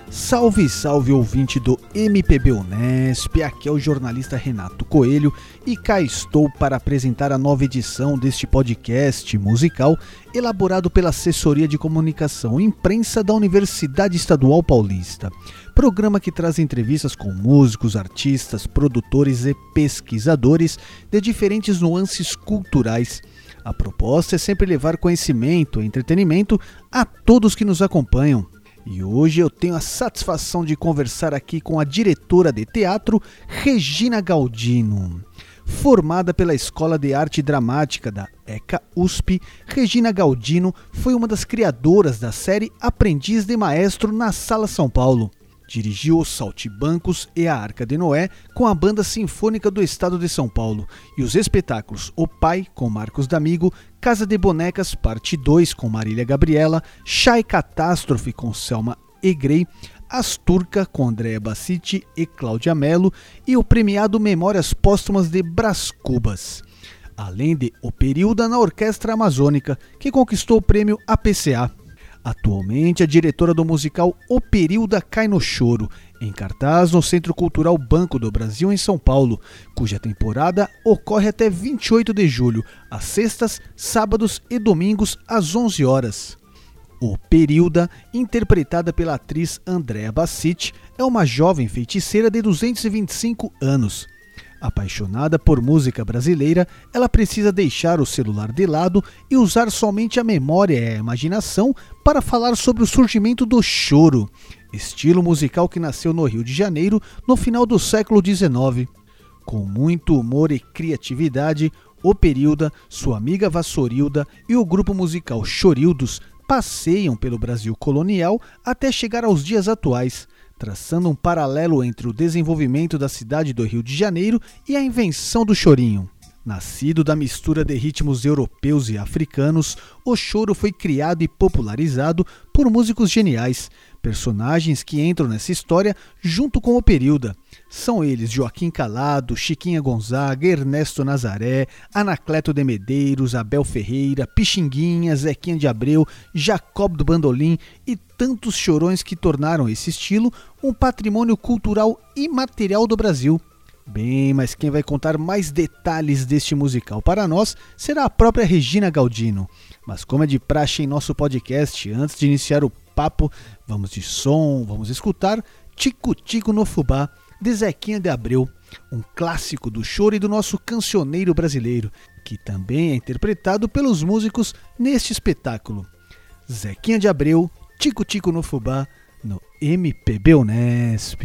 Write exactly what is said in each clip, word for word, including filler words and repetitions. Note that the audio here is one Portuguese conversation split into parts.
Salve, salve ouvinte do M P B Unesp, aqui é o jornalista Renato Coelho e cá estou para apresentar a nova edição deste podcast musical elaborado pela Assessoria de Comunicação e Imprensa da Universidade Estadual Paulista. Programa que traz entrevistas com músicos, artistas, produtores e pesquisadores de diferentes nuances culturais. A proposta é sempre levar conhecimento e entretenimento a todos que nos acompanham. E hoje eu tenho a satisfação de conversar aqui com a diretora de teatro, Regina Galdino. Formada pela Escola de Arte Dramática da ECA U S P, Regina Galdino foi uma das criadoras da série Aprendiz de Maestro na Sala São Paulo. Dirigiu Os Saltimbancos e A Arca de Noé com a Banda Sinfônica do Estado de São Paulo e os espetáculos O Pai com Marcos D'Amigo, Casa de Bonecas Parte dois com Marília Gabriela, Chá e Catástrofe com Selma Egrey, Asturca com Andréa Bassiti e Cláudia Mello e o premiado Memórias Póstumas de Brás Cubas. Além de O Período na Orquestra Amazônica, que conquistou o prêmio A P C A. Atualmente é diretora do musical O Período Cai no Choro, em cartaz no Centro Cultural Banco do Brasil, em São Paulo, cuja temporada ocorre até vinte e oito de julho, às sextas, sábados e domingos, às onze horas. O Período, interpretada pela atriz Andréa Bassiti, é uma jovem feiticeira de duzentos e vinte e cinco anos. Apaixonada por música brasileira, ela precisa deixar o celular de lado e usar somente a memória e a imaginação para falar sobre o surgimento do choro, estilo musical que nasceu no Rio de Janeiro no final do século dezenove. Com muito humor e criatividade, O Período, sua amiga Vassourilda e o grupo musical Chorildos passeiam pelo Brasil colonial até chegar aos dias atuais, traçando um paralelo entre o desenvolvimento da cidade do Rio de Janeiro e a invenção do chorinho. Nascido da mistura de ritmos europeus e africanos, o choro foi criado e popularizado por músicos geniais, personagens que entram nessa história junto com O Período. São eles Joaquim Calado, Chiquinha Gonzaga, Ernesto Nazaré, Anacleto de Medeiros, Abel Ferreira, Pixinguinha, Zequinha de Abreu, Jacob do Bandolim e tantos chorões que tornaram esse estilo um patrimônio cultural imaterial do Brasil. Bem, mas quem vai contar mais detalhes deste musical para nós será a própria Regina Galdino. Mas como é de praxe em nosso podcast, antes de iniciar o papo, vamos de som, vamos escutar Tico Tico no Fubá, de Zequinha de Abreu, um clássico do choro e do nosso cancioneiro brasileiro, que também é interpretado pelos músicos neste espetáculo. Zequinha de Abreu, Tico Tico no Fubá, no M P B Unesp.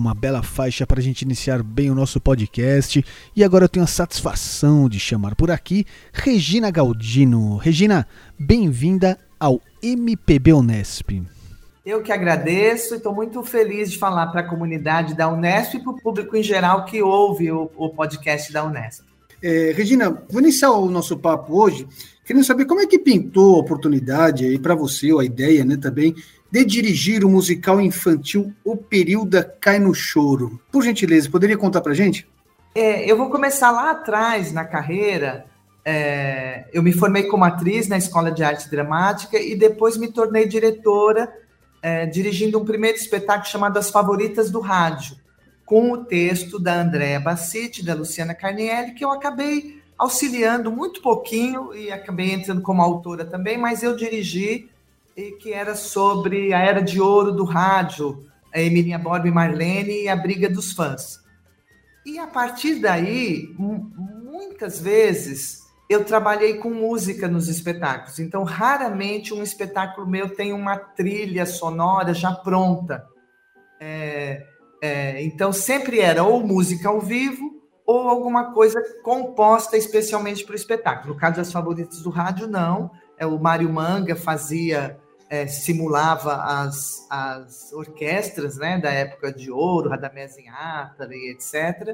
uma bela faixa para a gente iniciar bem o nosso podcast. E agora eu tenho a satisfação de chamar por aqui Regina Galdino. Regina, bem-vinda ao M P B Unesp. Eu que agradeço e estou muito feliz de falar para a comunidade da Unesp e para o público em geral que ouve o, o podcast da Unesp. É, Regina, vou iniciar o nosso papo hoje, querendo saber como é que pintou a oportunidade aí para você, ou a ideia, né, também, de dirigir o musical infantil O Perilda Cai no Choro. Por gentileza, poderia contar para a gente? É, eu vou começar lá atrás na carreira. É, eu me formei como atriz na Escola de Arte Dramática e depois me tornei diretora, é, dirigindo um primeiro espetáculo chamado As Favoritas do Rádio, com o texto da Andréa Bassiti, da Luciana Carnielli, que eu acabei auxiliando muito pouquinho e acabei entrando como autora também, mas eu dirigi, e que era sobre a Era de Ouro do Rádio, a Emilinha Borba e Marlene e a Briga dos Fãs. E a partir daí, muitas vezes, eu trabalhei com música nos espetáculos. Então, raramente um espetáculo meu tem uma trilha sonora já pronta. É... É, então, sempre era ou música ao vivo ou alguma coisa composta especialmente para o espetáculo. No caso das Favoritas do Rádio, não. É, o Mário Manga fazia, é, simulava as, as orquestras, né, da época de ouro, Radamés Inátara e etcétera.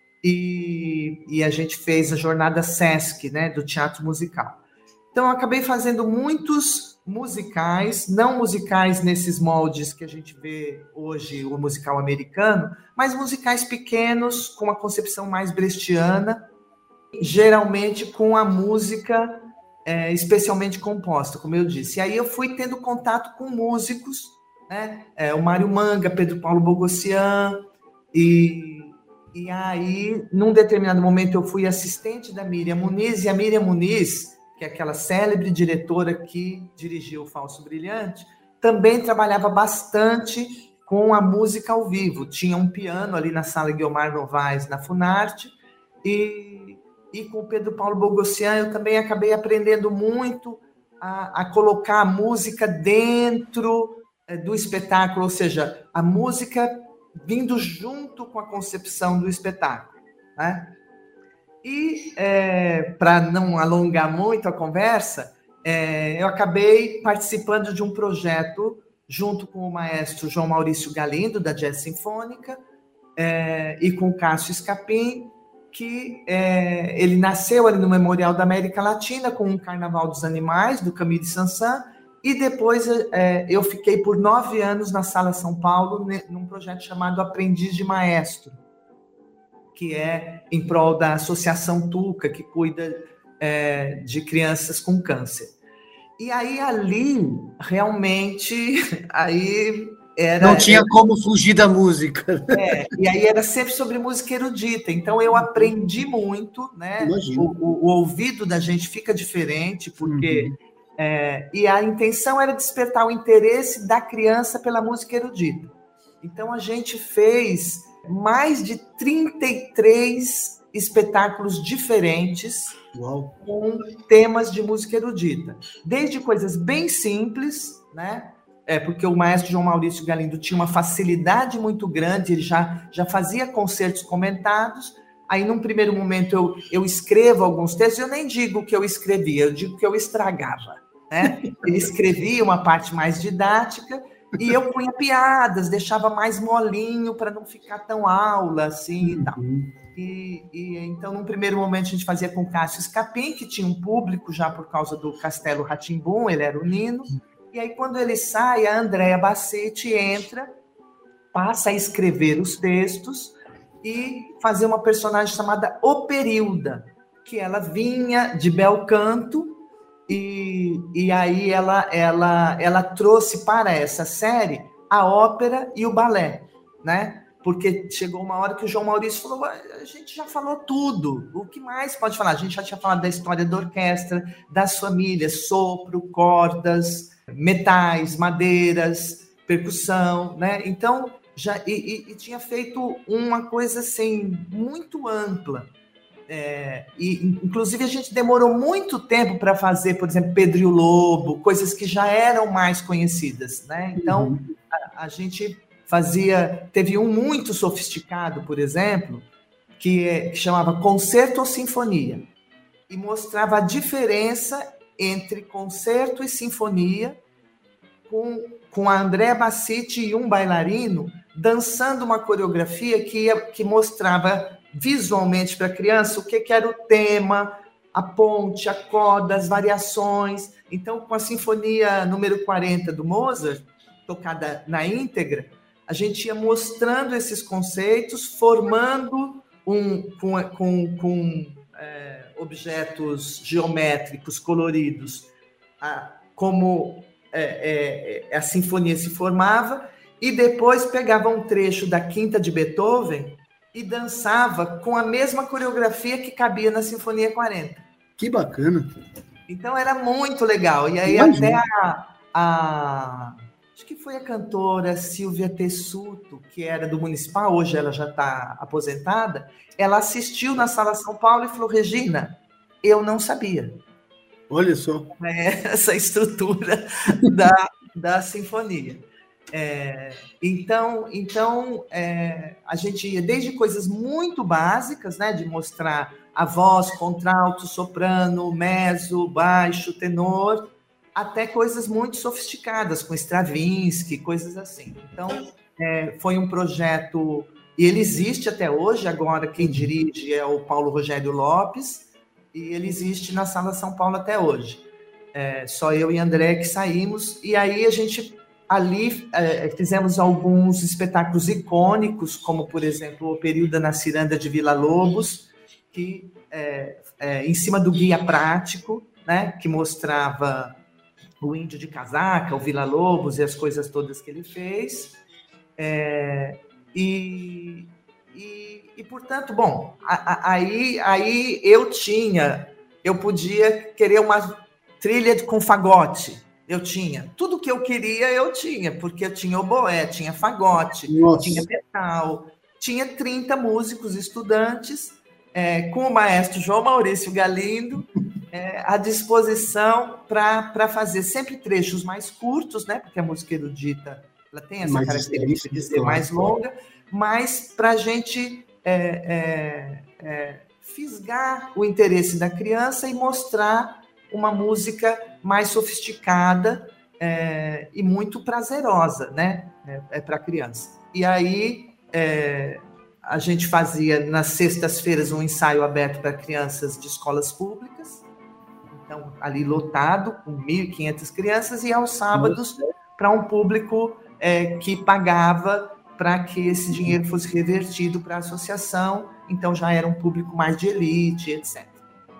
E, e a gente fez a jornada Sesc, né, do teatro musical. Então, eu acabei fazendo muitos musicais, não musicais nesses moldes que a gente vê hoje, o musical americano, mas musicais pequenos, com uma concepção mais brechtiana, geralmente com a música é, especialmente composta, como eu disse. E aí eu fui tendo contato com músicos, né? É, o Mário Manga, Pedro Paulo Bogossian, e, e aí, num determinado momento, eu fui assistente da Miriam Muniz, e a Miriam Muniz, que é aquela célebre diretora que dirigiu o Falso Brilhante, também trabalhava bastante com a música ao vivo. Tinha um piano ali na sala Guiomar Novaes, na Funarte, e, e com o Pedro Paulo Bogossian eu também acabei aprendendo muito a, a colocar a música dentro é, do espetáculo, ou seja, a música vindo junto com a concepção do espetáculo, né? E, é, para não alongar muito a conversa, é, eu acabei participando de um projeto junto com o maestro João Maurício Galindo, da Jazz Sinfônica, é, e com o Cássio Scapin, que é, ele nasceu ali no Memorial da América Latina com um Carnaval dos Animais, do Camille Saint-Saëns, e depois é, eu fiquei por nove anos na Sala São Paulo, num projeto chamado Aprendiz de Maestro, que é em prol da Associação Tuca, que cuida é, de crianças com câncer. E aí, ali, realmente, aí era... Não tinha como fugir da música. É, e aí era sempre sobre música erudita, então eu aprendi muito, né? O, o, o ouvido da gente fica diferente, porque... Uhum. É, e a intenção era despertar o interesse da criança pela música erudita. Então, a gente fez mais de trinta e três espetáculos diferentes. Uau. Com temas de música erudita. Desde coisas bem simples, né? É, porque o maestro João Maurício Galindo tinha uma facilidade muito grande, ele já, já fazia concertos comentados. Aí, num primeiro momento, eu, eu escrevo alguns textos, eu nem digo que eu escrevia, eu digo que eu estragava, né? Ele escrevia uma parte mais didática, e eu punha piadas, deixava mais molinho para não ficar tão aula, assim, e tal. E, e, então, num primeiro momento, a gente fazia com o Cássio Scapin, que tinha um público já por causa do Castelo Rá-Tim-Bum, ele era o Nino. E aí, quando ele sai, a Andréa Bassiti entra, passa a escrever os textos e fazer uma personagem chamada O Perilda, que ela vinha de bel canto, e, e aí ela, ela, ela trouxe para essa série a ópera e o balé, né? Porque chegou uma hora que o João Maurício falou, a gente já falou tudo, o que mais pode falar? A gente já tinha falado da história da orquestra, das famílias, sopro, cordas, metais, madeiras, percussão, né? Então, já, e, e, e tinha feito uma coisa assim, muito ampla. É, e, inclusive, a gente demorou muito tempo para fazer, por exemplo, Pedro e o Lobo, coisas que já eram mais conhecidas, né? Então, uhum. a, a gente fazia, teve um muito sofisticado, por exemplo, que, é, que chamava Concerto ou Sinfonia, e mostrava a diferença entre concerto e sinfonia, com, com a Andrea Bassiti e um bailarino dançando uma coreografia que, ia, que mostrava visualmente para a criança o que, que era o tema, a ponte, a corda, as variações. Então, com a Sinfonia número quarenta do Mozart, tocada na íntegra, a gente ia mostrando esses conceitos, formando um, com, com, com é, objetos geométricos coloridos, a, como é, é, a sinfonia se formava, e depois pegava um trecho da Quinta de Beethoven e dançava com a mesma coreografia que cabia na Sinfonia quarenta. Que bacana! Então era muito legal. E aí Imagina. até a, a... Acho que foi a cantora Silvia Tessuto, que era do Municipal, hoje ela já está aposentada, ela assistiu na Sala São Paulo e falou, Regina, eu não sabia. Olha só. É, essa estrutura da, da sinfonia. É, então, então é, a gente ia desde coisas muito básicas, né, de mostrar a voz, contralto, soprano, mezzo, baixo, tenor, até coisas muito sofisticadas, com Stravinsky, coisas assim. Então, é, foi um projeto, e ele existe até hoje, agora quem dirige é o Paulo Rogério Lopes, e ele existe na Sala São Paulo até hoje. É, só eu e André que saímos, e aí a gente... Ali é, fizemos alguns espetáculos icônicos, como, por exemplo, o Período na Ciranda de Villa-Lobos, que é, é, em cima do guia prático, né, que mostrava o índio de casaca, o Villa-Lobos e as coisas todas que ele fez. É, e, e, e, portanto, bom, a, a, aí, aí eu tinha, eu podia querer uma trilha com fagote. Eu tinha. Tudo que eu queria, eu tinha, porque eu tinha oboé, tinha fagote, Nossa. tinha metal, tinha trinta músicos estudantes, é, com o maestro João Maurício Galindo, é, à disposição para fazer sempre trechos mais curtos, né? Porque a música erudita ela tem essa mais característica de ser claro. mais longa, mas para a gente é, é, é, fisgar o interesse da criança e mostrar uma música mais sofisticada é, e muito prazerosa, né, é, é para a criança. E aí é, a gente fazia nas sextas-feiras um ensaio aberto para crianças de escolas públicas, então ali lotado com mil e quinhentas crianças, e aos sábados para um público é, que pagava para que esse dinheiro fosse revertido para a associação, então já era um público mais de elite, etcétera.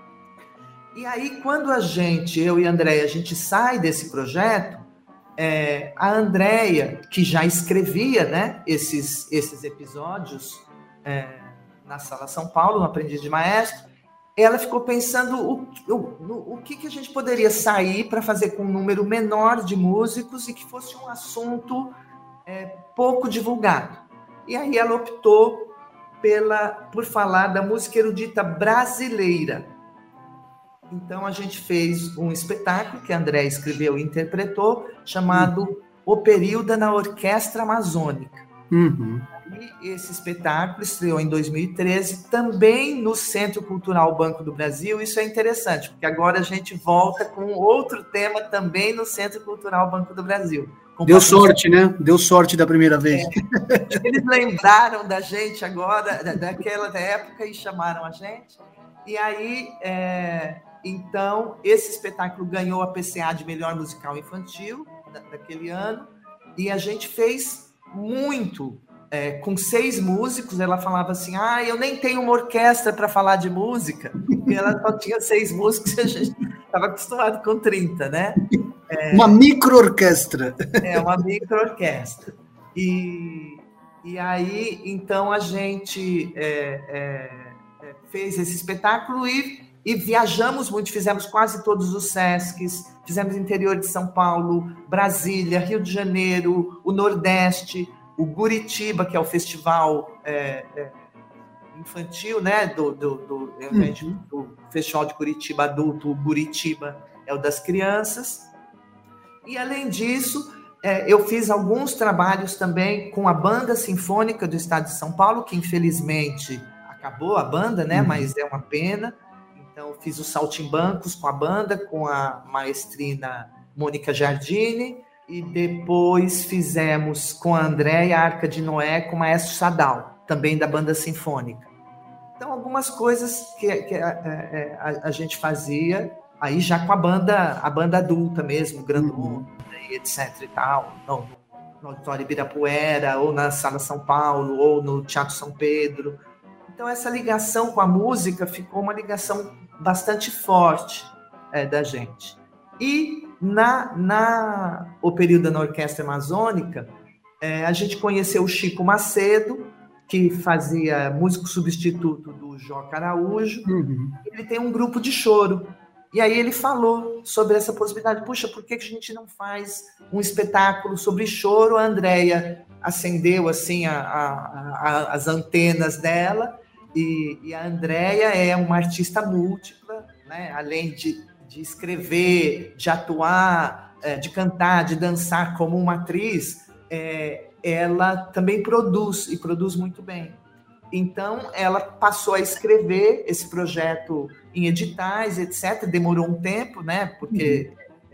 E aí, quando a gente, eu e a Andréia, a gente sai desse projeto, é, a Andréia, que já escrevia, né, esses, esses episódios é, na Sala São Paulo, no Aprendiz de Maestro, ela ficou pensando o, o, o que, que a gente poderia sair para fazer com um número menor de músicos e que fosse um assunto é, pouco divulgado. E aí ela optou pela, por falar da música erudita brasileira. Então, a gente fez um espetáculo que a André escreveu e interpretou, chamado Operilda na Orquestra Amazônica. Uhum. E esse espetáculo estreou em dois mil e treze, também no Centro Cultural Banco do Brasil. Isso é interessante, porque agora a gente volta com outro tema também no Centro Cultural Banco do Brasil. Deu sorte, né? Deu sorte da primeira vez. É. Eles lembraram da gente agora, daquela época, e chamaram a gente. E aí... É... Então, esse espetáculo ganhou a P C A de melhor musical infantil da, daquele ano, e a gente fez muito, é, com seis músicos. Ela falava assim, ah, eu nem tenho uma orquestra para falar de música, porque ela só tinha seis músicos e a gente estava acostumado com trinta, né? É, uma micro-orquestra. É, uma micro-orquestra. E, e aí, então, a gente é, é, fez esse espetáculo e E viajamos muito, fizemos quase todos os Sescs, fizemos interior de São Paulo, Brasília, Rio de Janeiro, o Nordeste, o Guritiba, que é o festival é, é, infantil, né, do, do, do, uhum. do Festival de Curitiba adulto, o Guritiba é o das crianças. E, além disso, é, eu fiz alguns trabalhos também com a Banda Sinfônica do Estado de São Paulo, que infelizmente acabou a banda, né? Uhum. Mas é uma pena. Então, fiz os saltimbancos com a banda, com a maestrina Mônica Giardini, e depois fizemos com a Andréia a Arca de Noé com o maestro Sadal, também da Banda Sinfônica. Então, algumas coisas que, que a, a, a, a gente fazia, aí já com a banda, a banda adulta mesmo, grandona, uhum. etc e tal, no, no Auditório Ibirapuera, ou na Sala São Paulo, ou no Teatro São Pedro. Então, essa ligação com a música ficou uma ligação bastante forte é, da gente. E na, na, o período na Orquestra Amazônica, é, a gente conheceu o Chico Macedo, que fazia músico substituto do Joca Araújo. Uhum. Ele tem um grupo de choro. E aí ele falou sobre essa possibilidade. Puxa, por que a gente não faz um espetáculo sobre choro? A Andréia acendeu assim, a, a, a, as antenas dela. E, e a Andréia é uma artista múltipla, né? Além de, de escrever, de atuar, é, de cantar, de dançar como uma atriz, é, ela também produz, e produz muito bem. Então, ela passou a escrever esse projeto em editais, etcétera. Demorou um tempo, né? Porque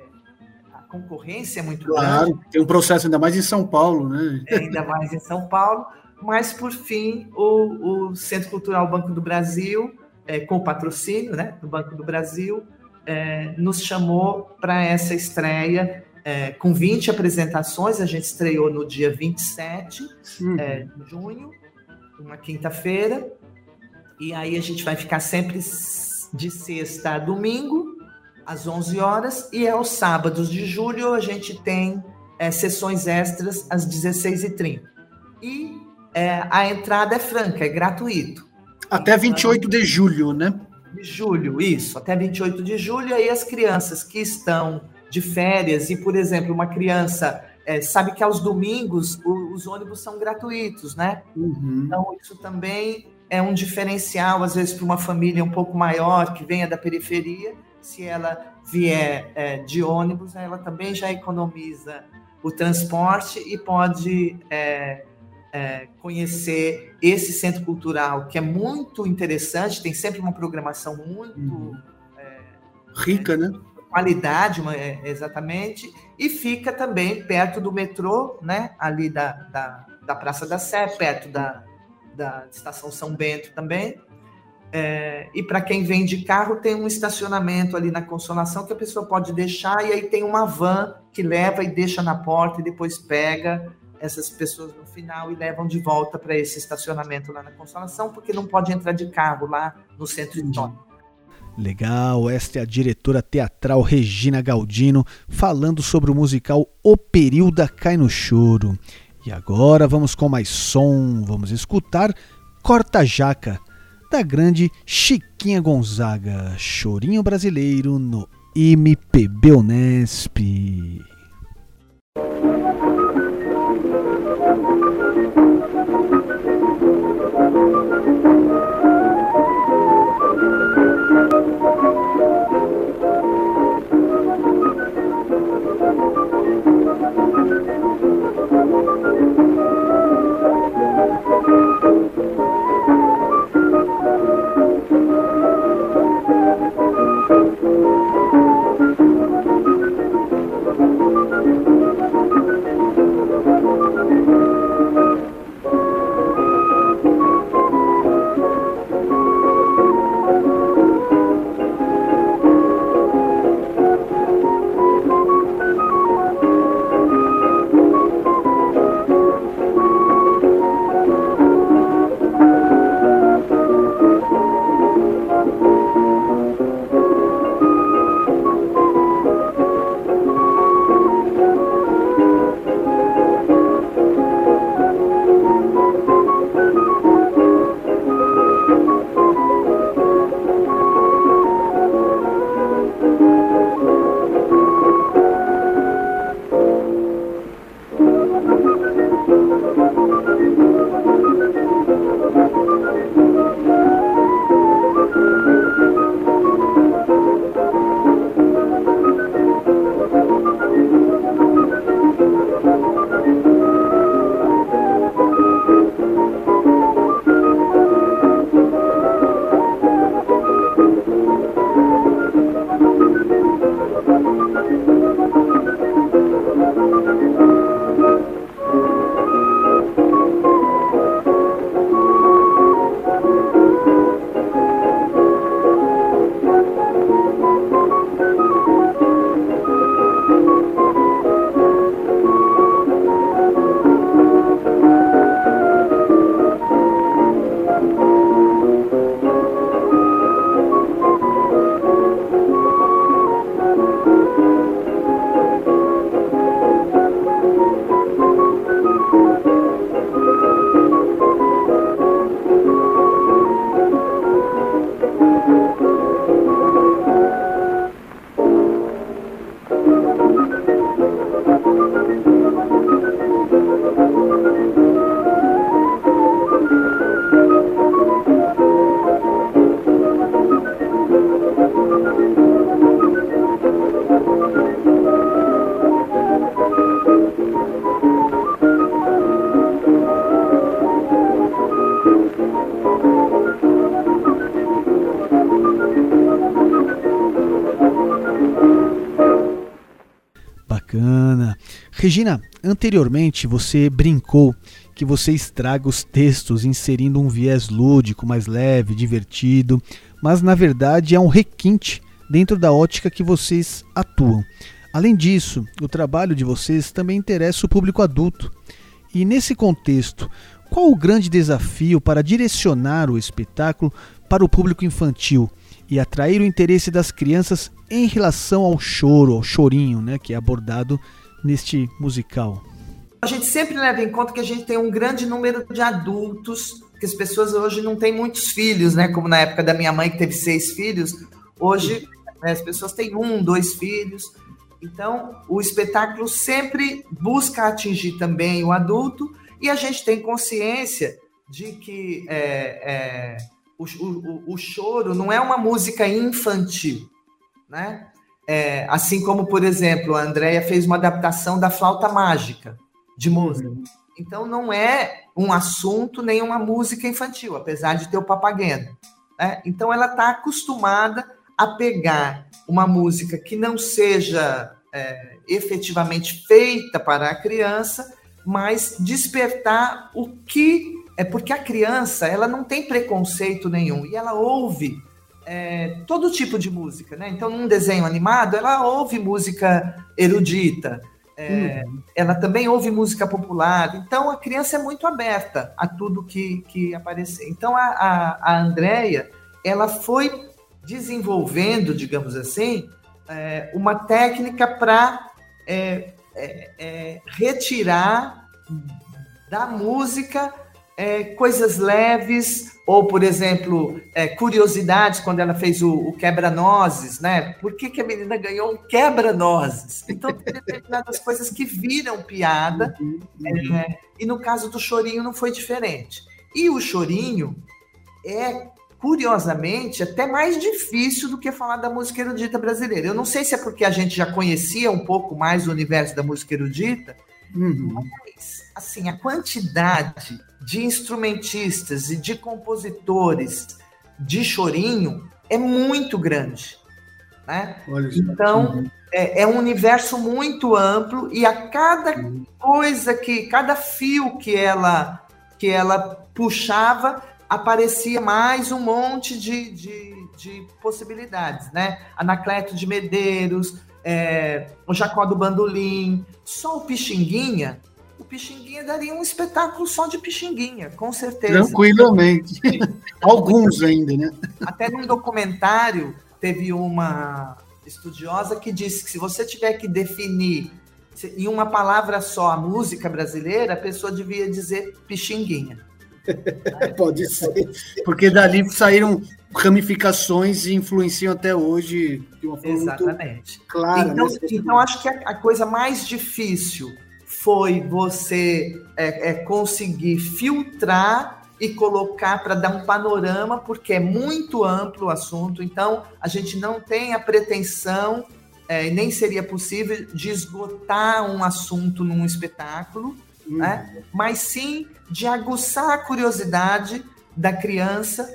uhum. a concorrência é muito claro, grande. Tem um processo ainda mais em São Paulo, né? É, ainda mais em São Paulo. Mas, por fim, o, o Centro Cultural Banco do Brasil, é, com o patrocínio, né, do Banco do Brasil, é, nos chamou para essa estreia é, com vinte apresentações. A gente estreou no dia vinte e sete uhum. é, de junho, uma quinta-feira, e aí a gente vai ficar sempre de sexta a domingo, às onze horas, e aos sábados de julho a gente tem é, sessões extras às dezesseis e trinta. E É, a entrada é franca, é gratuito. Até vinte e oito de julho, né? De julho, isso. Até vinte e oito de julho. Aí as crianças que estão de férias e, por exemplo, uma criança é, sabe que aos domingos o, os ônibus são gratuitos, né? Uhum. Então, isso também é um diferencial, às vezes, para uma família um pouco maior, que venha da periferia. Se ela vier é, de ônibus, ela também já economiza o transporte e pode... É, É, conhecer esse centro cultural, que é muito interessante, tem sempre uma programação muito uhum. é, rica, é, né? Qualidade, uma, é, exatamente, e fica também perto do metrô, né? Ali da, da, da Praça da Sé, perto da, da Estação São Bento também. É, e para quem vem de carro, tem um estacionamento ali na Consolação que a pessoa pode deixar, e aí tem uma van que leva e deixa na porta e depois pega essas pessoas no final e levam de volta para esse estacionamento lá na Consolação, porque não pode entrar de carro lá no centro histórico. Legal, esta é a diretora teatral Regina Galdino falando sobre o musical O Perilda Cai no Choro. E agora vamos com mais som, vamos escutar Corta Jaca, da grande Chiquinha Gonzaga, chorinho brasileiro no M P B Unesp. Bacana. Regina, anteriormente você brincou que você estraga os textos inserindo um viés lúdico, mais leve, divertido, mas na verdade é um requinte dentro da ótica que vocês atuam. Além disso, o trabalho de vocês também interessa o público adulto. E nesse contexto, qual o grande desafio para direcionar o espetáculo para o público infantil e atrair o interesse das crianças em relação ao choro, ao chorinho, né, que é abordado neste musical? A gente sempre leva em conta que a gente tem um grande número de adultos, que as pessoas hoje não têm muitos filhos, né? Como na época da minha mãe, que teve seis filhos. Hoje, né, as pessoas têm um, dois filhos. Então, o espetáculo sempre busca atingir também o adulto, e a gente tem consciência de que é, é, o, o, o choro não é uma música infantil, né? É, assim como, por exemplo, a Andréia fez uma adaptação da Flauta Mágica de música. Então, não é um assunto nem uma música infantil, apesar de ter o Papageno, né? Então, ela está acostumada a pegar uma música que não seja é, efetivamente feita para a criança, mas despertar o que... É porque a criança, ela não tem preconceito nenhum, e ela ouve é, todo tipo de música, né? Então, num desenho animado, ela ouve música erudita, é, uhum. ela também ouve música popular. Então, a criança é muito aberta a tudo que, que aparecer. Então, a, a, a Andréia, ela foi desenvolvendo, digamos assim, é, uma técnica para é, é, é, retirar da música é, coisas leves, ou, por exemplo, é, curiosidades, quando ela fez o, o quebra-nozes, né? Por que, que a menina ganhou um quebra-nozes? Então, tem determinadas coisas que viram piada, uhum, uhum. É, e no caso do chorinho não foi diferente. E o chorinho é, curiosamente, até mais difícil do que falar da música erudita brasileira. Eu não sei se é porque a gente já conhecia um pouco mais o universo da música erudita, uhum. mas, assim, a quantidade de instrumentistas e de compositores de chorinho é muito grande, né? Então, uhum. é, é um universo muito amplo, e a cada uhum. coisa que, cada fio que ela, que ela puxava, aparecia mais um monte de, de, de possibilidades, né? Anacleto de Medeiros, é, o Jacó do Bandolim, só o Pixinguinha, o Pixinguinha daria um espetáculo só de Pixinguinha, com certeza. Tranquilamente. Alguns ainda, né? Até num documentário, teve uma estudiosa que disse que se você tiver que definir em uma palavra só a música brasileira, a pessoa devia dizer Pixinguinha. Pode ser, porque dali saíram ramificações e influenciam até hoje de uma forma Exatamente. muito clara. Então, né? então acho que a, a coisa mais difícil foi você é, é, conseguir filtrar e colocar para dar um panorama, porque é muito amplo o assunto, então a gente não tem a pretensão, é, nem seria possível, de esgotar um assunto num espetáculo, hum. né? Mas sim de aguçar a curiosidade da criança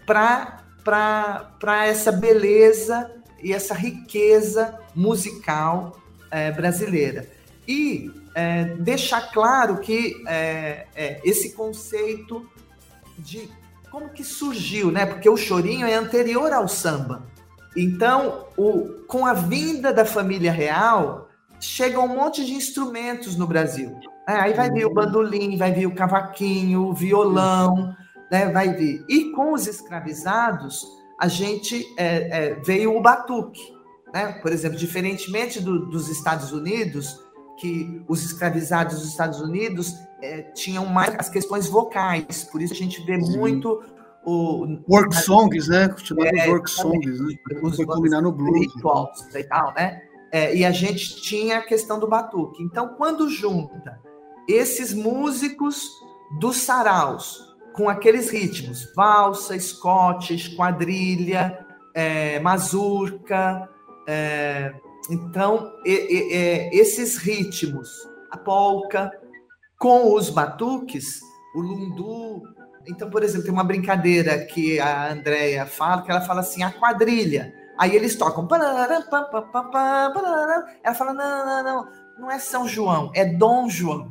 para essa beleza e essa riqueza musical é, brasileira. E é, deixar claro que é, é, esse conceito de como que surgiu, né? Porque o chorinho é anterior ao samba. Então, o, com a vinda da família real, chega um monte de instrumentos no Brasil. É, aí vai vir o bandolim, vai vir o cavaquinho, o violão, né? Vai vir. E com os escravizados, a gente é, é, veio o batuque, né? Por exemplo, diferentemente do, dos Estados Unidos, que os escravizados dos Estados Unidos é, tinham mais as questões vocais, por isso a gente vê Sim. muito o... Work songs, né? Chamados é, work songs, né? Os, foi combinar no blues. E tal, né? É, e a gente tinha a questão do batuque. Então, quando junta esses músicos dos saraus com aqueles ritmos, valsa, scotch, quadrilha, é, mazurca, é, então, e, e, esses ritmos, a polca, com os batuques, o lundu. Então, por exemplo, tem uma brincadeira que a Andrea fala, que ela fala assim, a quadrilha. Aí eles tocam. Ela fala, não, não, não, não é São João, é Dom João.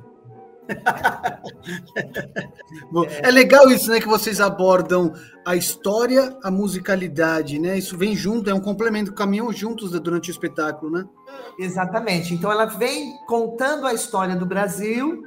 É legal isso, né, que vocês abordam a história, a musicalidade, né? Isso vem junto, é um complemento, caminham juntos durante o espetáculo, né? Exatamente. Então ela vem contando a história do Brasil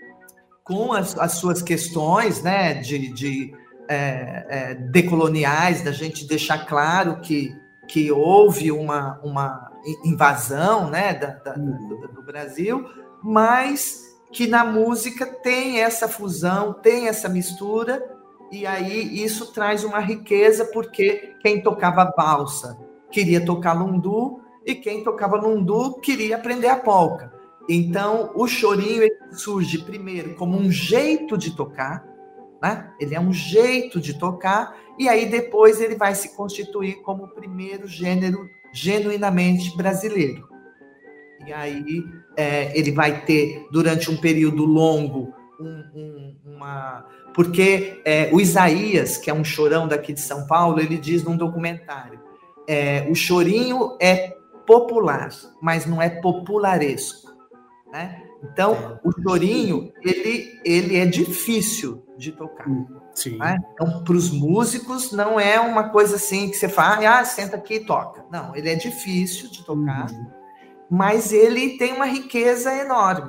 com as, as suas questões, né, de, de é, é, decoloniais, da gente deixar claro que, que houve uma, uma invasão, né, da, da, do, do Brasil, mas que na música tem essa fusão, tem essa mistura, e aí isso traz uma riqueza, porque quem tocava valsa queria tocar lundu, e quem tocava lundu queria aprender a polca. Então, o chorinho ele surge primeiro como um jeito de tocar, né? Ele é um jeito de tocar, e aí depois ele vai se constituir como o primeiro gênero genuinamente brasileiro. E aí é, ele vai ter, durante um período longo, um, um, uma... Porque é, o Isaías, que é um chorão daqui de São Paulo, ele diz num documentário, é, o chorinho é popular, mas não é popularesco, né? Então, o chorinho, ele, ele é difícil de tocar. Sim. Né? Então, para os músicos, não é uma coisa assim que você fala, ah, senta aqui e toca. Não, ele é difícil de tocar, uhum. mas ele tem uma riqueza enorme.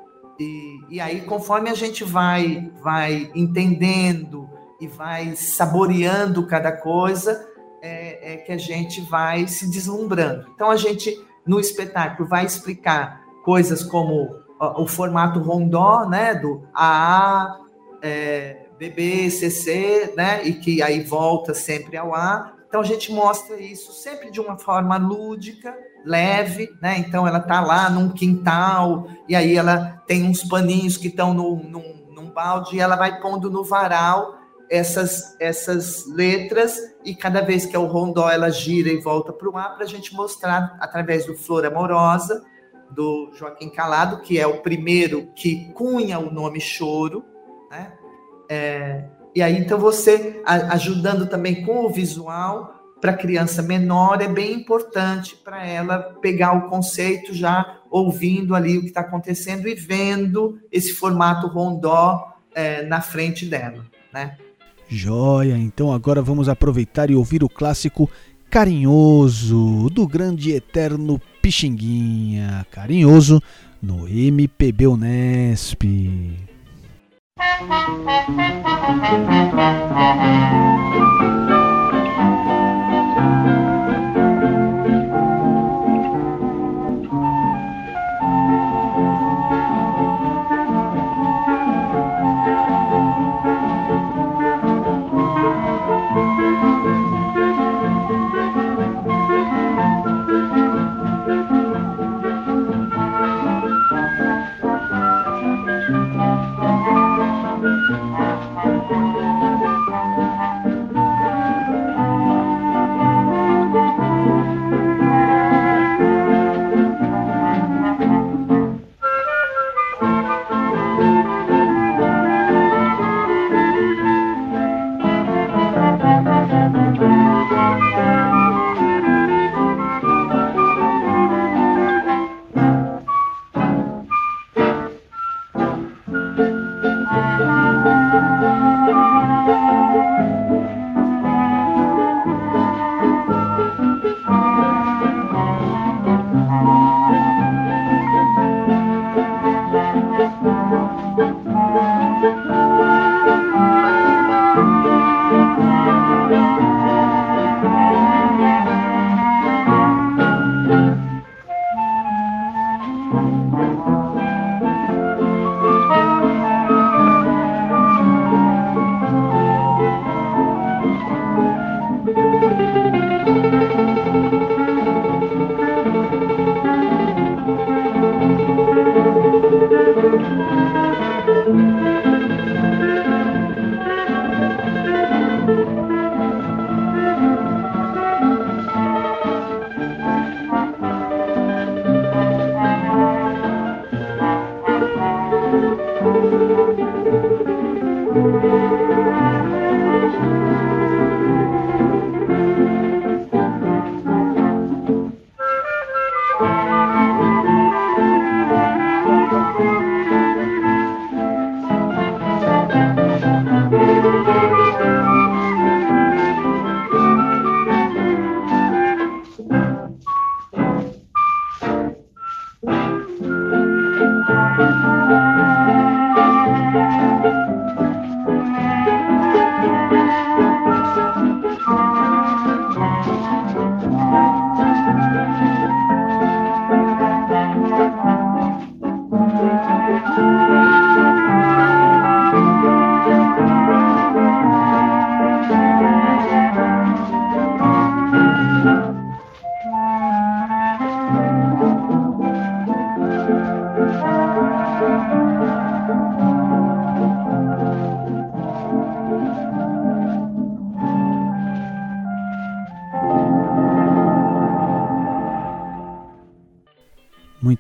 E, e aí, conforme a gente vai, vai entendendo e vai saboreando cada coisa, é, é que a gente vai se deslumbrando. Então, a gente, no espetáculo, vai explicar coisas como o, o formato rondó, né, do A A, é, B B, C C, né, e que aí volta sempre ao A. Então, a gente mostra isso sempre de uma forma lúdica, leve, né? Então, ela está lá num quintal, e aí ela tem uns paninhos que estão num, num, num balde, e ela vai pondo no varal essas, essas letras, e cada vez que é o rondó, ela gira e volta para o A, para a gente mostrar, através do Flor Amorosa, do Joaquim Calado, que é o primeiro que cunha o nome choro, né? É, e aí, então, você a, ajudando também com o visual, para a criança menor, é bem importante para ela pegar o conceito já ouvindo ali o que está acontecendo e vendo esse formato rondó é, na frente dela, né? Joia! Então agora vamos aproveitar e ouvir o clássico Carinhoso, do grande e eterno Pixinguinha. Carinhoso, no M P B Unesp.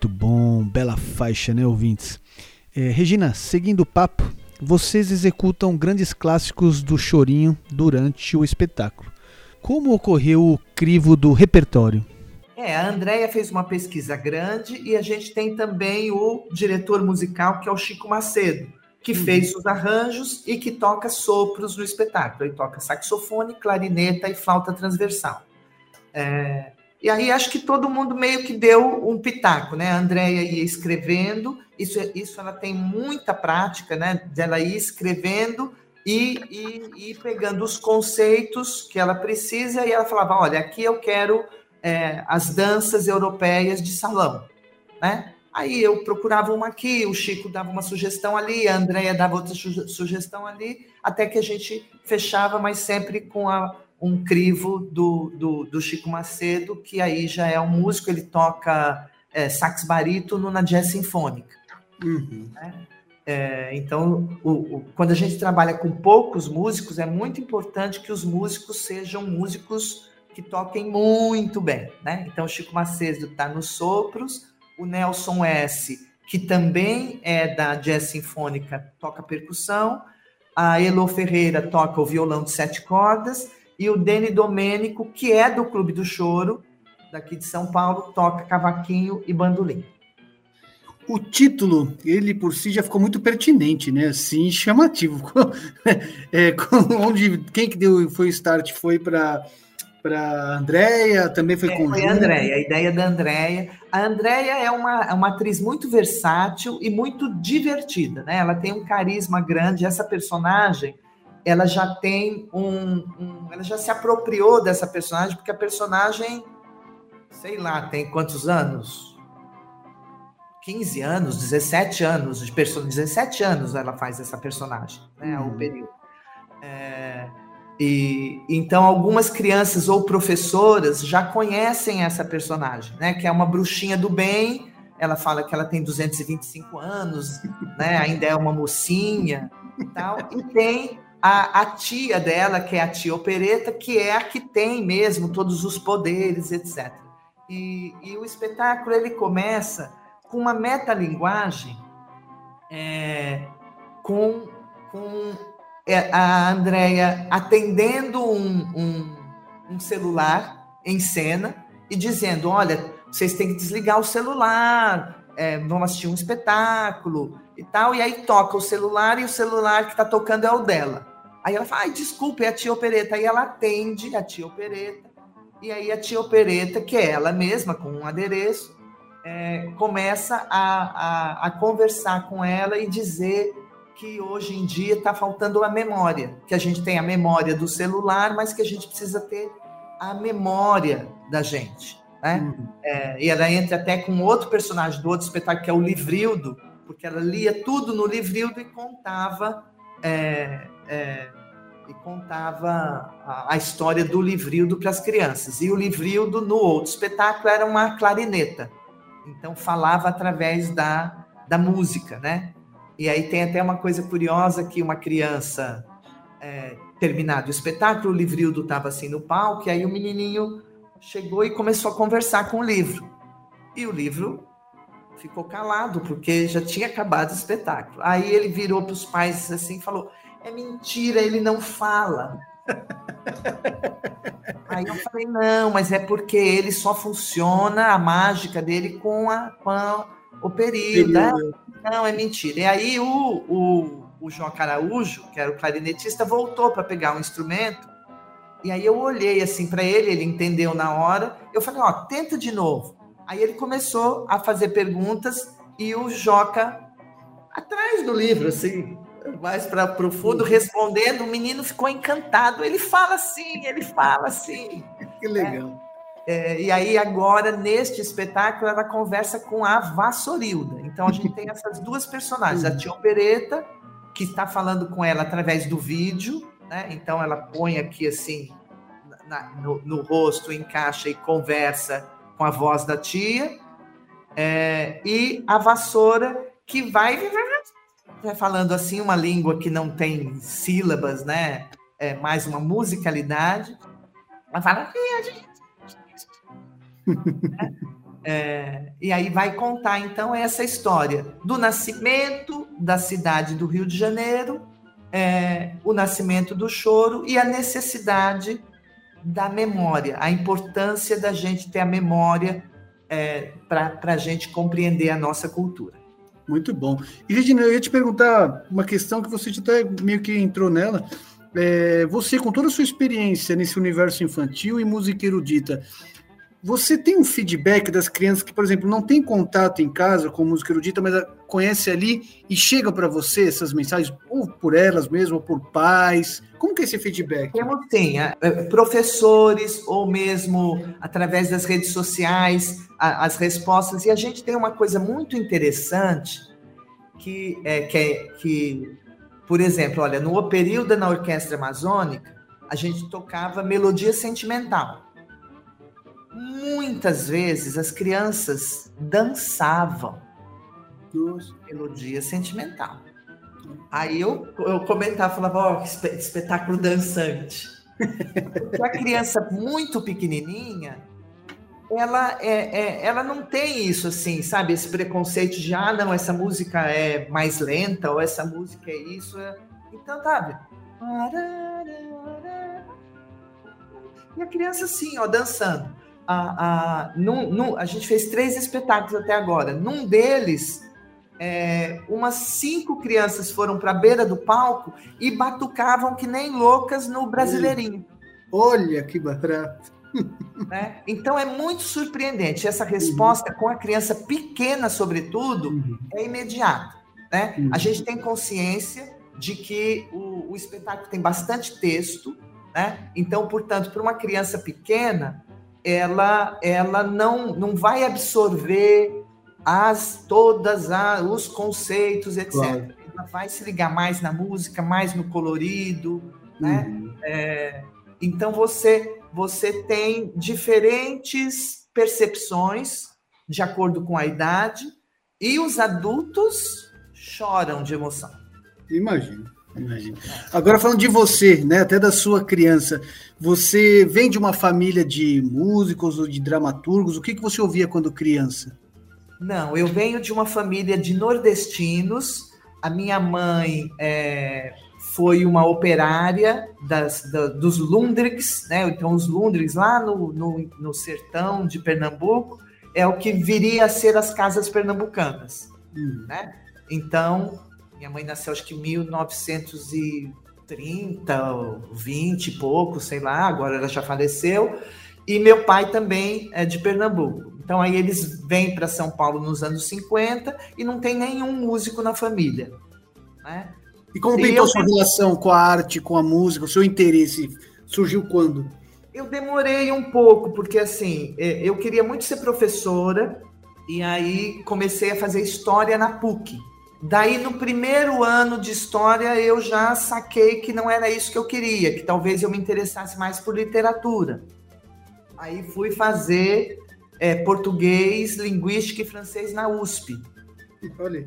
Muito bom, bela faixa, né, ouvintes? É, Regina, seguindo o papo, vocês executam grandes clássicos do chorinho durante o espetáculo. Como ocorreu o crivo do repertório? É, a Andréia fez uma pesquisa grande e a gente tem também o diretor musical, que é o Chico Macedo, que uhum. fez os arranjos e que toca sopros no espetáculo. Ele toca saxofone, clarineta e flauta transversal. É, e aí acho que todo mundo meio que deu um pitaco, né? A Andréia ia escrevendo, isso, isso ela tem muita prática, né? Dela ir escrevendo e, e, e pegando os conceitos que ela precisa, e ela falava, olha, aqui eu quero é, as danças europeias de salão, né? Aí eu procurava uma aqui, o Chico dava uma sugestão ali, a Andréia dava outra su- sugestão ali, até que a gente fechava, mas sempre com a, um crivo do, do, do Chico Macedo, que aí já é um músico, ele toca é, sax barítono na jazz sinfônica. Uhum. Né? É, então, o, o, quando a gente trabalha com poucos músicos, é muito importante que os músicos sejam músicos que toquem muito bem, né? Então, o Chico Macedo está nos sopros, o Nelson S., que também é da jazz sinfônica, toca percussão, a Elo Ferreira toca o violão de sete cordas, e o Deni Domênico, que é do Clube do Choro, daqui de São Paulo, toca cavaquinho e bandolim. O título, ele por si já ficou muito pertinente, né? Assim, chamativo. É, onde, quem que deu, foi o start? Foi para para Andréia, também foi é, conjunto? Foi a Andréia, a ideia da Andréia. A Andréia é uma, é uma atriz muito versátil e muito divertida, né? Ela tem um carisma grande, essa personagem, ela já tem um, um... Ela já se apropriou dessa personagem, porque a personagem, sei lá, tem quantos anos? quinze anos, dezessete anos, de person... dezessete anos ela faz essa personagem, né? Uhum. O período. É... E, então, algumas crianças ou professoras já conhecem essa personagem, né? Que é uma bruxinha do bem. Ela fala que ela tem duzentos e vinte e cinco anos, né? Ainda é uma mocinha e tal. E tem a, a tia dela, que é a tia Opereta, que é a que tem mesmo todos os poderes, etcétera. E, e o espetáculo ele começa com uma metalinguagem é, com... com a Andréia atendendo um, um, um celular em cena e dizendo, olha, vocês têm que desligar o celular, é, vamos assistir um espetáculo e tal, e aí toca o celular e o celular que está tocando é o dela. Aí ela fala, ai, desculpa, é a tia Opereta. Aí ela atende a tia Opereta, e aí a tia Opereta, que é ela mesma, com um adereço, é, começa a, a, a conversar com ela e dizer que hoje em dia está faltando a memória, que a gente tem a memória do celular, mas que a gente precisa ter a memória da gente, né? Uhum. É, e ela entra até com outro personagem do outro espetáculo, que é o Livrildo, porque ela lia tudo no Livrildo e contava, é, é, e contava a, a história do Livrildo para as crianças. E o Livrildo, no outro espetáculo, era uma clarineta, então falava através da, da música, né? E aí tem até uma coisa curiosa que uma criança, é, terminado o espetáculo, o Livrildo estava assim no palco, e aí o menininho chegou e começou a conversar com o livro. E o livro ficou calado, porque já tinha acabado o espetáculo. Aí ele virou para os pais assim e falou, é mentira, ele não fala. Aí eu falei, não, mas é porque ele só funciona, a mágica dele com, a, com a, o período, né? Não, é mentira. E aí o, o, o João Araújo, que era o clarinetista, voltou para pegar um instrumento, e aí eu olhei assim para ele, ele entendeu na hora, eu falei, ó, tenta de novo. Aí ele começou a fazer perguntas, e o Joca, atrás do livro, assim, mais para o fundo, respondendo, o menino ficou encantado, ele fala assim, ele fala assim. Que legal. É, e aí agora, neste espetáculo, ela conversa com a Vassourilda. Então, a gente tem essas duas personagens. A tia Opereta, que está falando com ela através do vídeo, né? Então, ela põe aqui, assim, na, no, no rosto, encaixa e conversa com a voz da tia. É, e a Vassoura, que vai, vai falando, assim, uma língua que não tem sílabas, né? É mais uma musicalidade. Ela fala... É, e aí vai contar, então, essa história do nascimento da cidade do Rio de Janeiro, é, o nascimento do choro e a necessidade da memória, a importância da gente ter a memória é, para a gente compreender a nossa cultura. Muito bom. E, Regina, eu ia te perguntar uma questão que você até meio que entrou nela. É, você, com toda a sua experiência nesse universo infantil e música erudita, você tem um feedback das crianças que, por exemplo, não tem contato em casa com música erudita, mas conhece ali e chega para você essas mensagens, ou por elas mesmo, ou por pais? Como que é esse feedback? Temos, sim, professores, ou mesmo através das redes sociais, as respostas. E a gente tem uma coisa muito interessante, que é que, que por exemplo, olha, no período na Orquestra Amazônica, a gente tocava melodia sentimental. Muitas vezes as crianças dançavam Nossa. Melodia sentimental. Aí eu, eu comentava, falava, ó, oh, que espetáculo dançante. Porque a criança muito pequenininha, ela, é, é, ela não tem isso assim, sabe? Esse preconceito de, ah, não, essa música é mais lenta, ou essa música é isso. É... Então, sabe? E a criança assim, ó, dançando. A, a, num, num, a gente fez três espetáculos até agora. Num deles, é, umas cinco crianças foram para a beira do palco e batucavam que nem loucas no Brasileirinho. Olha que barato! Né? Então é muito surpreendente. Essa resposta, uhum, com a criança pequena, sobretudo, uhum, é imediata. Né? Uhum. A gente tem consciência de que o, o espetáculo tem bastante texto, né? Então, portanto, para uma criança pequena, ela, ela não, não vai absorver as, todas as, os conceitos, etcétera. Claro. Ela vai se ligar mais na música, mais no colorido, né? Uhum. É, então, você, você tem diferentes percepções de acordo com a idade e os adultos choram de emoção. Imagino. Imagina. Agora falando de você, né, até da sua criança, você vem de uma família de músicos ou de dramaturgos, o que, que você ouvia quando criança? Não, eu venho de uma família de nordestinos, a minha mãe é, foi uma operária das, da, dos Lundrigs, né, então os Lundrigs lá no, no, no sertão de Pernambuco, é o que viria a ser as casas pernambucanas, hum. né, então... Minha mãe nasceu, acho que em mil novecentos e trinta, vinte e pouco, sei lá, agora ela já faleceu. E meu pai também é de Pernambuco. Então, aí eles vêm para São Paulo nos anos cinquenta e não tem nenhum músico na família. Né? E como pintou sua relação com a arte, com a música, o seu interesse surgiu quando? Eu demorei um pouco, porque assim, eu queria muito ser professora, e aí comecei a fazer história na P U C. Daí, no primeiro ano de história, eu já saquei que não era isso que eu queria, que talvez eu me interessasse mais por literatura. Aí fui fazer é, português, linguística e francês na U S P. Olha.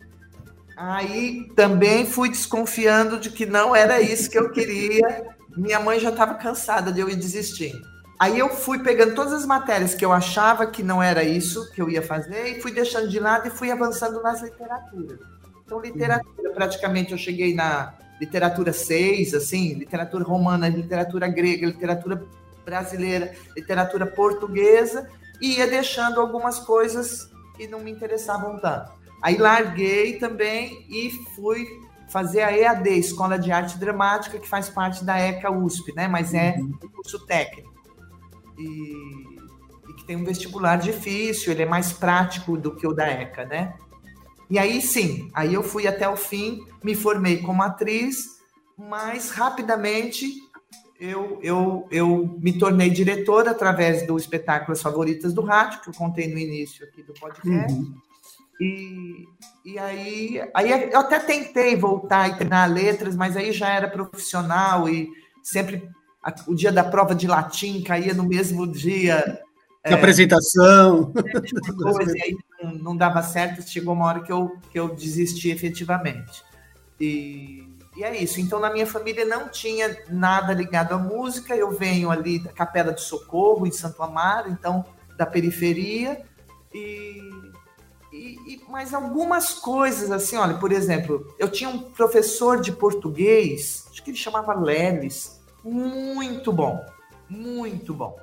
Aí também fui desconfiando de que não era isso que eu queria. Minha mãe já estava cansada de eu ir desistindo. Aí eu fui pegando todas as matérias que eu achava que não era isso que eu ia fazer e fui deixando de lado e fui avançando nas literaturas. Então, literatura, praticamente eu cheguei na literatura seis, assim, literatura romana, literatura grega, literatura brasileira, literatura portuguesa, e ia deixando algumas coisas que não me interessavam tanto. Aí larguei também e fui fazer a E A D, Escola de Arte Dramática, que faz parte da ECA U S P, né? Mas é um curso técnico. E, e que tem um vestibular difícil, ele é mais prático do que o da ECA, né? E aí sim, aí eu fui até o fim, me formei como atriz, mas rapidamente eu, eu, eu me tornei diretora através do espetáculo As Favoritas do Rádio, que eu contei no início aqui do podcast. Uhum. E, e aí, aí eu até tentei voltar e treinar letras, mas aí já era profissional e sempre... O dia da prova de latim caía no mesmo dia. É, apresentação. Coisa, e aí não, não dava certo, chegou uma hora que eu, que eu desisti efetivamente. E, e é isso. Então, na minha família não tinha nada ligado à música. Eu venho ali da Capela do Socorro, em Santo Amaro, então, da periferia. e, e, e mais algumas coisas, assim, olha, por exemplo, eu tinha um professor de português, acho que ele chamava Lelis, muito bom, muito bom.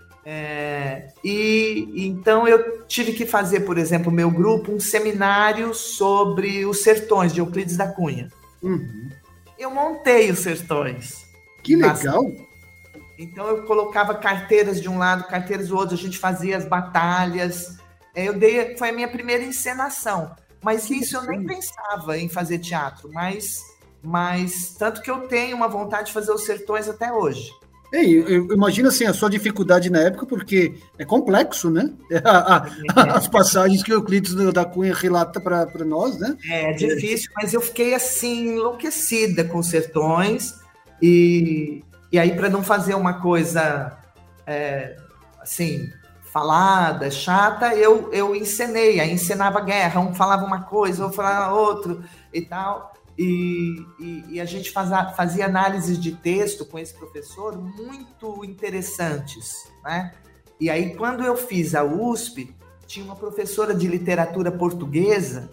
É, e então eu tive que fazer, por exemplo, meu grupo, um seminário sobre os sertões de Euclides da Cunha. Uhum. Eu montei os sertões. Que legal! Então eu colocava carteiras de um lado, carteiras do outro, a gente fazia as batalhas. Eu dei, foi a minha primeira encenação. Mas que isso eu nem pensava em fazer teatro, mas, mas tanto que eu tenho uma vontade de fazer os sertões até hoje. Ei, eu imagino assim, a sua dificuldade na época, porque é complexo, né? A, a, as passagens que o Euclides da Cunha relata para nós, né? É difícil, mas eu fiquei assim, enlouquecida com os sertões, e, e aí para não fazer uma coisa é, assim, falada, chata, eu, eu encenei, aí encenava guerra, um falava uma coisa, outro falava outro e tal. E, e, e a gente fazia, fazia análises de texto com esse professor muito interessantes, né? E aí, quando eu fiz a U S P, tinha uma professora de literatura portuguesa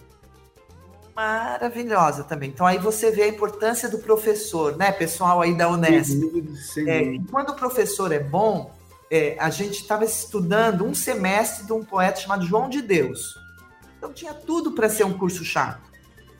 maravilhosa também. Então, aí você vê a importância do professor, né, pessoal aí da Unesp. Sim, sim. É, quando o professor é bom, é, a gente estava estudando um semestre de um poeta chamado João de Deus. Então, tinha tudo para ser um curso chato.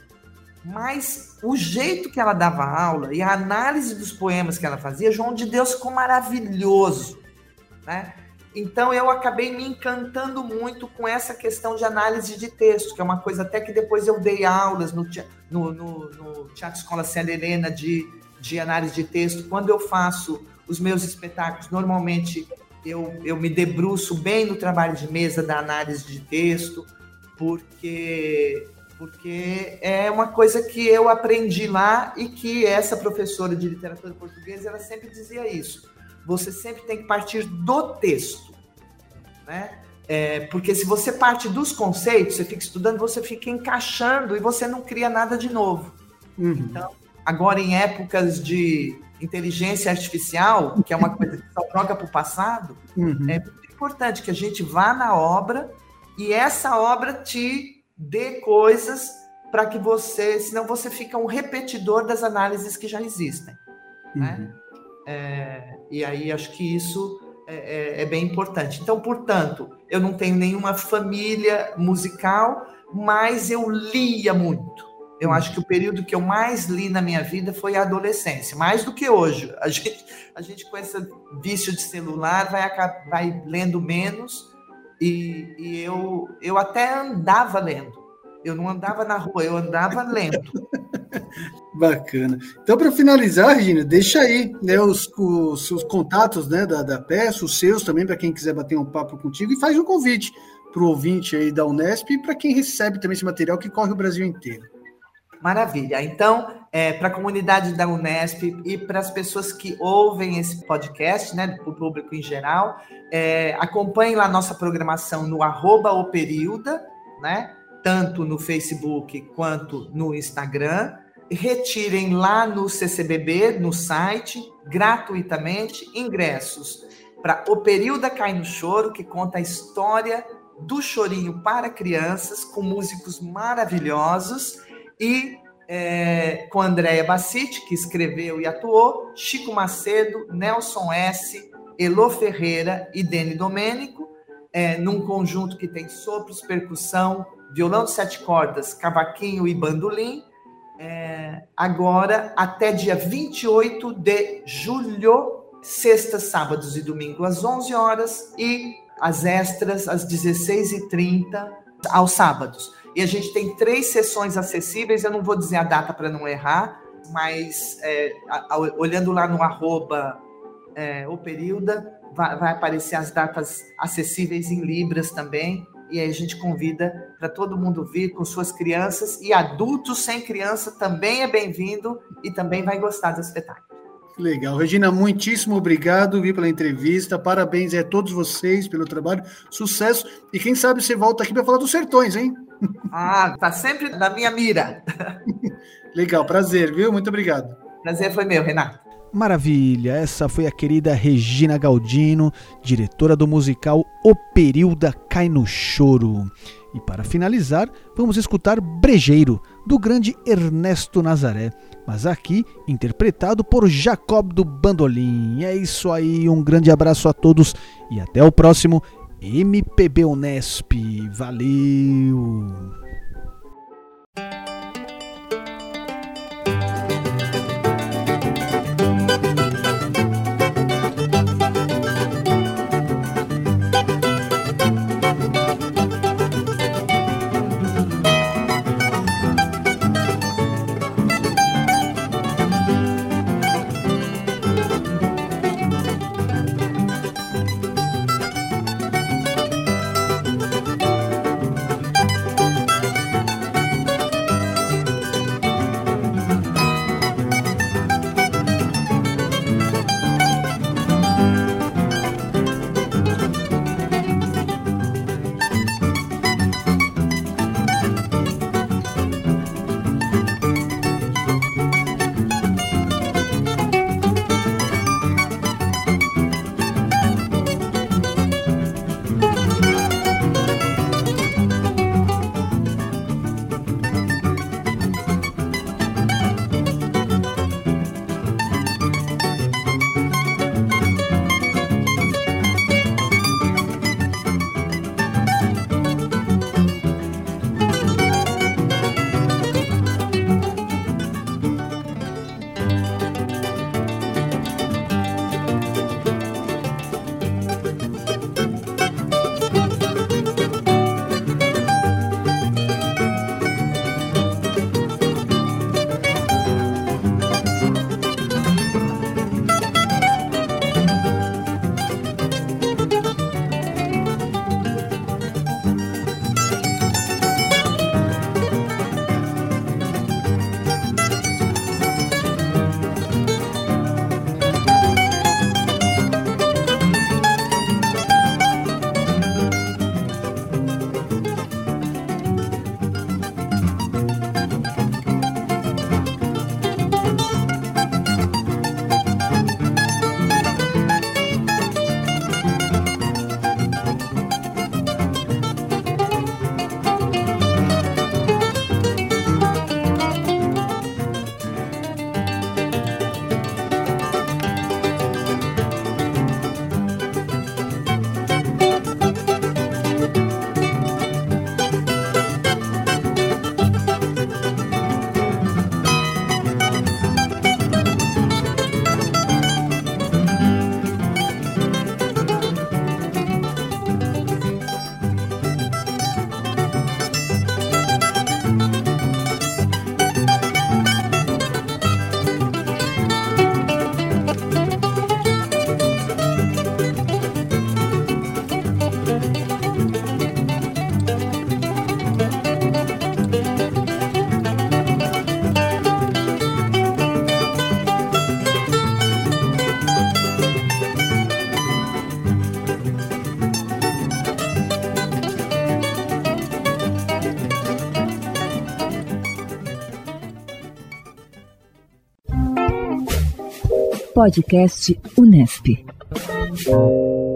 Mas o jeito que ela dava aula e a análise dos poemas que ela fazia, João de Deus ficou maravilhoso, né? Então eu acabei me encantando muito com essa questão de análise de texto, que é uma coisa até que depois eu dei aulas no, no, no, no Teatro Escola Célia Helena de, de análise de texto. Quando eu faço os meus espetáculos, normalmente eu, eu me debruço bem no trabalho de mesa da análise de texto, porque... porque é uma coisa que eu aprendi lá e que essa professora de literatura portuguesa, ela sempre dizia isso. Você sempre tem que partir do texto, né? É, porque se você parte dos conceitos, você fica estudando, você fica encaixando e você não cria nada de novo. Uhum. Então, agora em épocas de inteligência artificial, que é uma coisa que só joga para o passado, uhum. É muito importante que a gente vá na obra e essa obra te dê coisas para que você, senão você fica um repetidor das análises que já existem, uhum. Né? É, e aí acho que isso é, é, é bem importante. Então, portanto, eu não tenho nenhuma família musical, mas eu lia muito. Eu uhum. acho que o período que eu mais li na minha vida foi a adolescência, mais do que hoje. A gente, a gente com esse vício de celular vai, vai lendo menos. E, e eu, eu até andava lendo. Eu não andava na rua, eu andava lendo. Bacana. Então, para finalizar, Regina, deixa aí, né, os, os seus contatos, né, da, da peça, os seus também, para quem quiser bater um papo contigo, e faz um convite para o ouvinte aí da Unesp e para quem recebe também esse material que corre o Brasil inteiro. Maravilha. Então, é, para a comunidade da Unesp e para as pessoas que ouvem esse podcast, né, para o público em geral, é, acompanhem lá a nossa programação no arroba Operilda, né, tanto no Facebook quanto no Instagram. Retirem lá no C C B B, no site, gratuitamente, ingressos para Operilda Cai no Choro, que conta a história do chorinho para crianças, com músicos maravilhosos, e é, com Andréia Bassiti, que escreveu e atuou, Chico Macedo, Nelson S., Elô Ferreira e Deni Domênico, é, num conjunto que tem sopros, percussão, violão de sete cordas, cavaquinho e bandolim, é, agora até dia vinte e oito de julho, sextas, sábados e domingos às onze horas e as extras às dezesseis e trinta aos sábados. E a gente tem três sessões acessíveis, eu não vou dizer a data para não errar, mas é, a, a, olhando lá no arroba é, Operilda, vai, vai aparecer as datas acessíveis em libras também, e aí a gente convida para todo mundo vir com suas crianças, e adultos sem criança também é bem-vindo e também vai gostar do espetáculo. Legal. Regina, muitíssimo obrigado viu, pela entrevista, parabéns a todos vocês pelo trabalho, sucesso, e quem sabe você volta aqui para falar dos sertões, hein? Ah, tá sempre na minha mira. Legal, prazer, viu? Muito obrigado. Prazer foi meu, Renato. Maravilha, essa foi a querida Regina Galdino, diretora do musical O Perilda Cai no Choro. E para finalizar, vamos escutar Brejeiro, do grande Ernesto Nazaré, mas aqui interpretado por Jacob do Bandolim. É isso aí, um grande abraço a todos e até o próximo M P B Unesp. Valeu! Podcast Unesp.